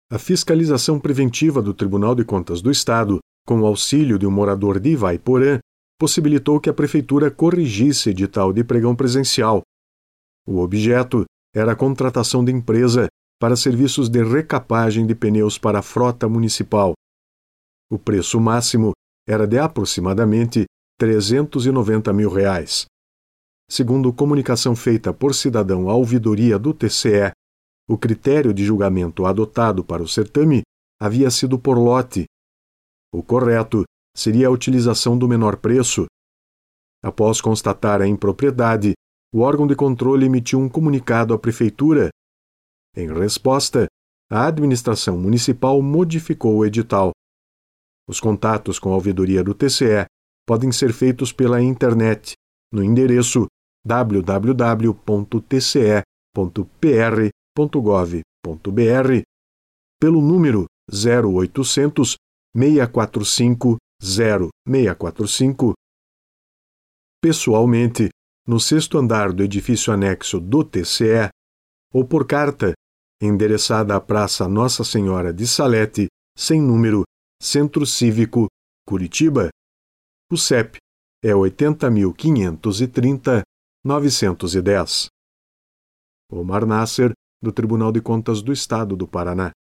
A fiscalização preventiva do Tribunal de Contas do Estado, com o auxílio de um morador de Ivaiporã, possibilitou que a Prefeitura corrigisse edital de pregão presencial. O objeto era a contratação de empresa para serviços de recapagem de pneus para a frota municipal. O preço máximo era de aproximadamente R$ 390 mil. Segundo comunicação feita por cidadão à ouvidoria do TCE, o critério de julgamento adotado para o certame havia sido por lote. O correto seria a utilização do menor preço. Após constatar a impropriedade, o órgão de controle emitiu um comunicado à Prefeitura. Em resposta, a administração municipal modificou o edital. Os contatos com a ouvidoria do TCE podem ser feitos pela internet, no endereço www.tce.pr.gov.br, pelo número 0800 645 0645, pessoalmente, no 6º andar do edifício anexo do TCE, ou por carta, endereçada à Praça Nossa Senhora de Salete, sem número, Centro Cívico, Curitiba. O CEP é 80.530.910. Omar Nasser, do Tribunal de Contas do Estado do Paraná.